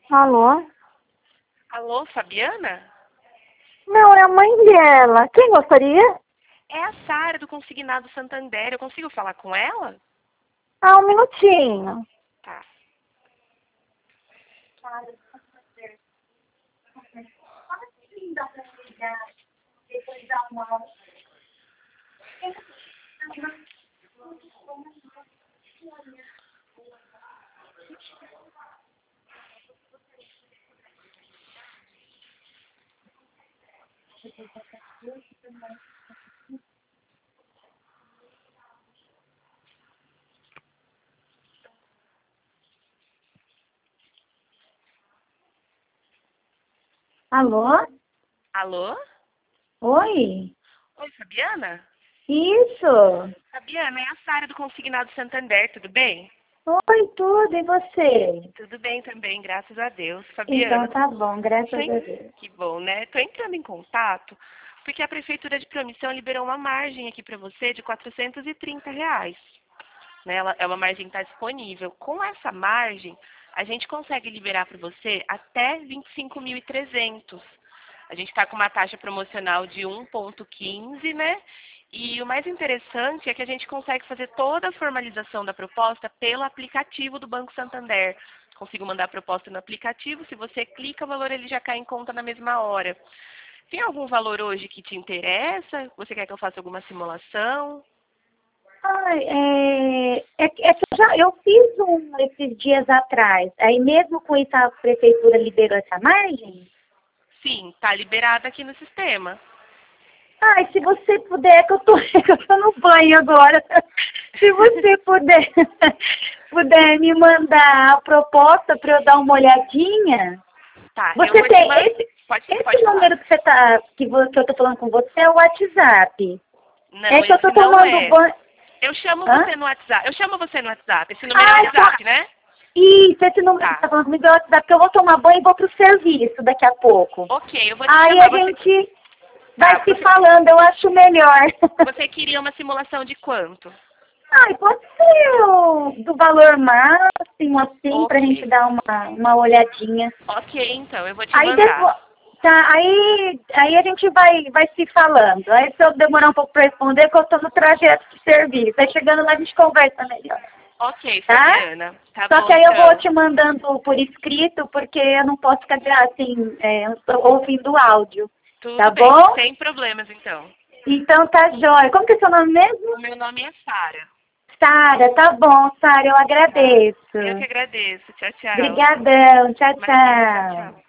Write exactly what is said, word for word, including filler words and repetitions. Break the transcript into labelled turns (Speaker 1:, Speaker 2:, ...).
Speaker 1: Alô?
Speaker 2: Alô, Fabiana?
Speaker 1: Não, é a mãe dela. Quem gostaria?
Speaker 2: É a Sara do Consignado Santander. Eu consigo falar com ela?
Speaker 1: Ah, um minutinho.
Speaker 2: Tá.
Speaker 1: Alô?
Speaker 2: Alô?
Speaker 1: Oi?
Speaker 2: Oi, Fabiana?
Speaker 1: Isso?
Speaker 2: Fabiana, é a Sara do Consignado Santander, tudo bem?
Speaker 1: Oi, tudo, e você?
Speaker 2: Tudo bem também, graças a Deus.
Speaker 1: Então
Speaker 2: Fabiana,
Speaker 1: tá bom, graças
Speaker 2: tô
Speaker 1: a
Speaker 2: en-
Speaker 1: Deus.
Speaker 2: que bom, né? Tô entrando em contato porque a Prefeitura de Promissão liberou uma margem aqui para você de quatrocentos e trinta reais. Né? Ela, é uma margem que está disponível. Com essa margem, a gente consegue liberar para você até vinte e cinco mil e trezentos. A gente está com uma taxa promocional de um ponto quinze, né? E o mais interessante é que a gente consegue fazer toda a formalização da proposta pelo aplicativo do Banco Santander. Consigo mandar a proposta no aplicativo, se você clica, o valor ele já cai em conta na mesma hora. Tem algum valor hoje que te interessa? Você quer que eu faça alguma simulação?
Speaker 1: Ai, é, é, que é que eu já eu fiz um esses dias atrás. Aí mesmo com isso a prefeitura liberou essa margem?
Speaker 2: Sim, está liberada aqui no sistema.
Speaker 1: Ai, se você puder, que eu tô, que eu tô no banho agora. Se você puder, puder me mandar a proposta para eu dar uma olhadinha.
Speaker 2: Tá, eu
Speaker 1: Você
Speaker 2: vou te
Speaker 1: tem
Speaker 2: mandar.
Speaker 1: esse,
Speaker 2: Pode,
Speaker 1: esse
Speaker 2: pode falar.
Speaker 1: número que você tá, que, vo- que eu tô falando com você é o WhatsApp. É
Speaker 2: Não,
Speaker 1: que eu tô
Speaker 2: esse não
Speaker 1: tomando
Speaker 2: é.
Speaker 1: banho.
Speaker 2: Eu chamo
Speaker 1: Hã?
Speaker 2: você no WhatsApp. Eu chamo você no WhatsApp. Esse número é
Speaker 1: Ai, tá.
Speaker 2: WhatsApp, né?
Speaker 1: Isso, esse número que você
Speaker 2: Tá.
Speaker 1: tá falando comigo é o WhatsApp, porque eu vou tomar banho e vou pro serviço daqui a pouco.
Speaker 2: Ok, eu vou te
Speaker 1: Aí
Speaker 2: chamar.
Speaker 1: a
Speaker 2: Você,
Speaker 1: gente
Speaker 2: tá,
Speaker 1: vai se
Speaker 2: você,
Speaker 1: falando, eu acho melhor.
Speaker 2: você queria uma simulação de quanto?
Speaker 1: Ai, pode ser o do valor máximo, assim, pra gente
Speaker 2: Ok.
Speaker 1: dar uma, uma olhadinha.
Speaker 2: Ok, então, eu vou te
Speaker 1: Aí
Speaker 2: mandar.
Speaker 1: depois, tá, aí, aí a gente vai, vai se falando. Aí se eu demorar um pouco pra responder, porque eu tô no trajeto de serviço. Aí chegando lá a gente conversa melhor,
Speaker 2: Ok,
Speaker 1: tá?
Speaker 2: Fabiana. Tá
Speaker 1: Só
Speaker 2: bom,
Speaker 1: que aí eu vou
Speaker 2: então.
Speaker 1: te mandando por escrito, porque eu não posso ficar, assim, é, eu tô ouvindo o áudio, tá
Speaker 2: Tudo bem,
Speaker 1: bom?
Speaker 2: sem problemas, então.
Speaker 1: Então tá jóia. Como que é seu nome mesmo?
Speaker 2: O meu nome é Sara.
Speaker 1: Sara, tá bom, Sara, eu
Speaker 2: Tá? Eu que
Speaker 1: agradeço.
Speaker 2: agradeço. Tchau, tchau.
Speaker 1: Obrigadão. Tchau,
Speaker 2: Imagina, tchau,
Speaker 1: tchau.
Speaker 2: tchau.